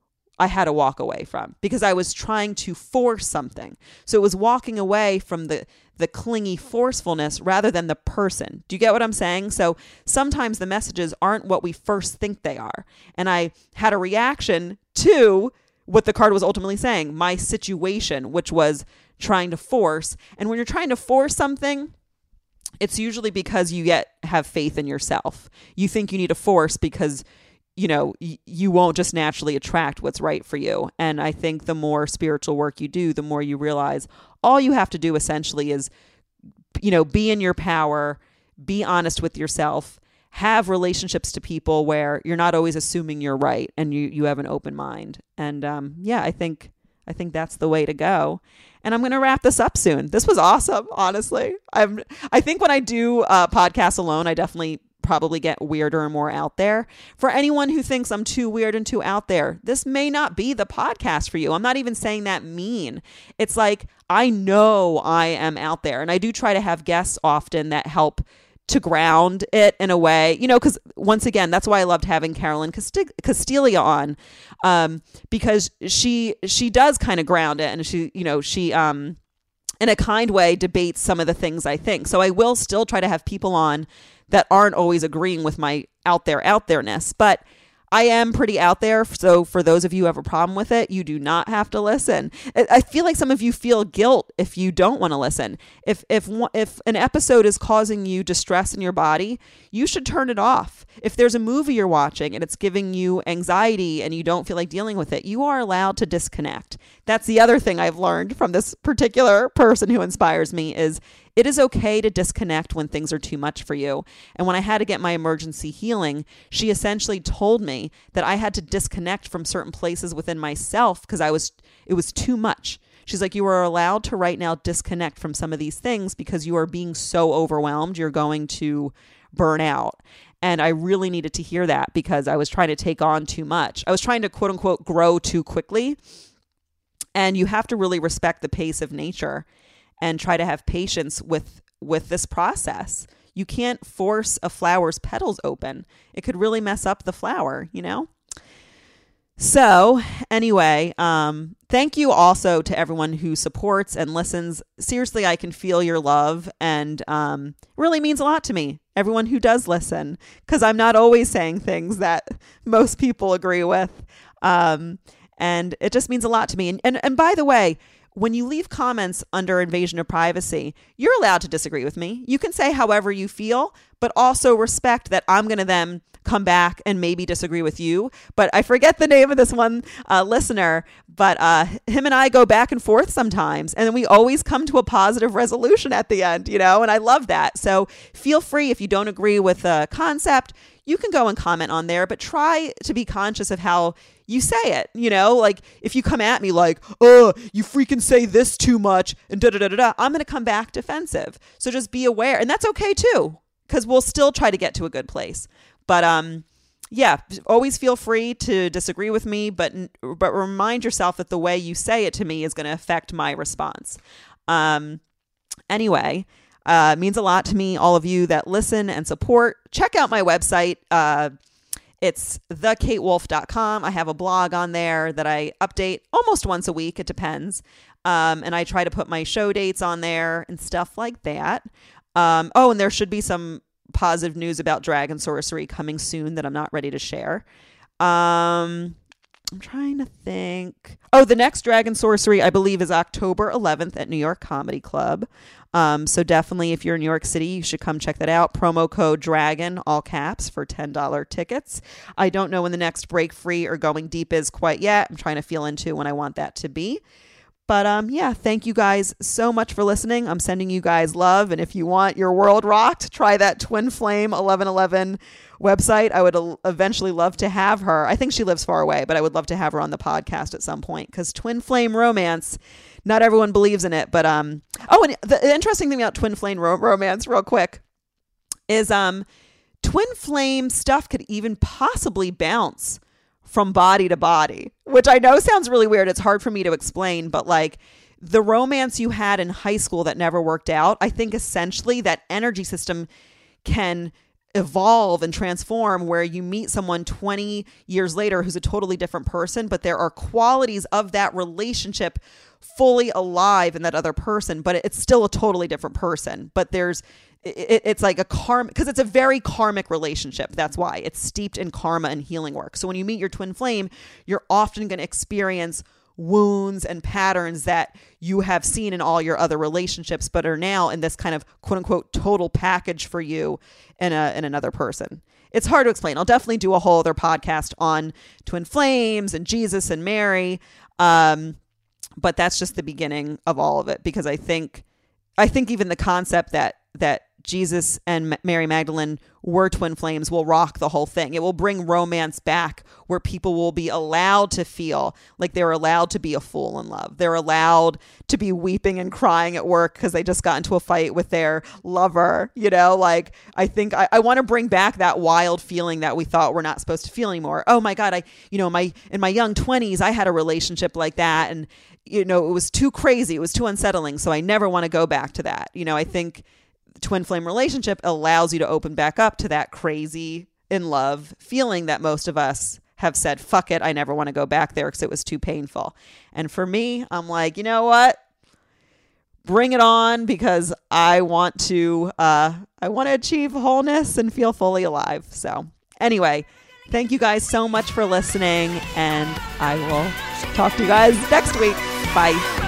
I had to walk away from because I was trying to force something. So it was walking away from the the clingy forcefulness rather than the person. Do you get what I'm saying? So sometimes the messages aren't what we first think they are. And I had a reaction to what the card was ultimately saying, my situation, which was trying to force. And when you're trying to force something, it's usually because you yet have faith in yourself. You think you need to force because you know, y- you won't just naturally attract what's right for you. And I think the more spiritual work you do, the more you realize all you have to do essentially is, you know, be in your power, be honest with yourself, have relationships to people where you're not always assuming you're right and you, you have an open mind. And um, yeah, I think, I think that's the way to go. And I'm going to wrap this up soon. This was awesome. Honestly, I'm, I think when I do uh podcasts alone, I definitely probably get weirder and more out there. For anyone who thinks I'm too weird and too out there, this may not be the podcast for you. I'm not even saying that mean. It's like, I know I am out there, and I do try to have guests often that help to ground it in a way, you know, because once again, that's why I loved having Carolyn Casti- Castilla on, um, because she, she does kind of ground it, and she, you know, she, um, in a kind way debates some of the things I think. So I will still try to have people on that aren't always agreeing with my out there, out there-ness. But I am pretty out there. So for those of you who have a problem with it, you do not have to listen. I feel like some of you feel guilt if you don't want to listen. If if if an episode is causing you distress in your body, you should turn it off. If there's a movie you're watching and it's giving you anxiety and you don't feel like dealing with it, you are allowed to disconnect. That's the other thing I've learned from this particular person who inspires me is it is okay to disconnect when things are too much for you. And when I had to get my emergency healing, she essentially told me that I had to disconnect from certain places within myself because I was, it was too much. She's like, you are allowed to right now disconnect from some of these things because you are being so overwhelmed. You're going to burn out. And I really needed to hear that because I was trying to take on too much. I was trying to quote unquote grow too quickly. And you have to really respect the pace of nature and try to have patience with, with this process. You can't force a flower's petals open. It could really mess up the flower, you know? So anyway, um, thank you also to everyone who supports and listens. Seriously, I can feel your love, and um, really means a lot to me. Everyone who does listen, because I'm not always saying things that most people agree with. Um, and it just means a lot to me. And, and, and by the way, when you leave comments under Invasion of Privacy, you're allowed to disagree with me. You can say however you feel, but also respect that I'm going to then come back and maybe disagree with you. But I forget the name of this one uh, listener, but uh, him and I go back and forth sometimes, and then we always come to a positive resolution at the end, you know, and I love that. So feel free, if you don't agree with a concept, you can go and comment on there, but try to be conscious of how you say it. You know, like if you come at me like, oh, you freaking say this too much and da da da da da, I'm going to come back defensive. So just be aware. And that's okay too, because we'll still try to get to a good place. But um, yeah, always feel free to disagree with me, but but remind yourself that the way you say it to me is going to affect my response. Um, anyway, uh, it means a lot to me, all of you that listen and support. Check out my website. Uh, it's the kate wolf dot com. I have a blog on there that I update almost once a week. It depends. Um, and I try to put my show dates on there and stuff like that. Um, oh, and there should be some positive news about Dragon Sorcery coming soon that I'm not ready to share. Um, I'm trying to think. Oh, the next Dragon Sorcery, I believe, is October eleventh at New York Comedy Club. Um, so definitely, if you're in New York City, you should come check that out. Promo code DRAGON, all caps, for ten dollars tickets. I don't know when the next Break Free or Going Deep is quite yet. I'm trying to feel into when I want that to be. But um, yeah, thank you guys so much for listening. I'm sending you guys love. And if you want your world rocked, try that Twin Flame eleven eleven website. I would uh, eventually love to have her. I think she lives far away, but I would love to have her on the podcast at some point, because Twin Flame romance, not everyone believes in it. But um, oh, and the interesting thing about Twin Flame ro- romance, real quick, is um, Twin Flame stuff could even possibly bounce from body to body, which I know sounds really weird. It's hard for me to explain, but like the romance you had in high school that never worked out, I think essentially that energy system can evolve and transform, where you meet someone twenty years later who's a totally different person, but there are qualities of that relationship fully alive in that other person, but it's still a totally different person. But there's It, it's like a karma, because it's a very karmic relationship. That's why it's steeped in karma and healing work. So when you meet your twin flame, you're often going to experience wounds and patterns that you have seen in all your other relationships, but are now in this kind of quote unquote total package for you in a in another person. It's hard to explain. I'll definitely do a whole other podcast on twin flames and Jesus and Mary. Um, but that's just the beginning of all of it, because I think I think even the concept that that Jesus and Mary Magdalene were twin flames will rock the whole thing. It will bring romance back, where people will be allowed to feel like they're allowed to be a fool in love. They're allowed to be weeping and crying at work because they just got into a fight with their lover. You know, like I think I, I want to bring back that wild feeling that we thought we're not supposed to feel anymore. Oh my God, I, you know, my in my young twenties, I had a relationship like that, and you know, it was too crazy. It was too unsettling. So I never want to go back to that. You know, I think twin flame relationship allows you to open back up to that crazy in love feeling that most of us have said, fuck it, I never want to go back there because it was too painful. And for me, I'm like, you know what? Bring it on, because I want to, uh, I want to achieve wholeness and feel fully alive. So anyway, thank you guys so much for listening, and I will talk to you guys next week. Bye.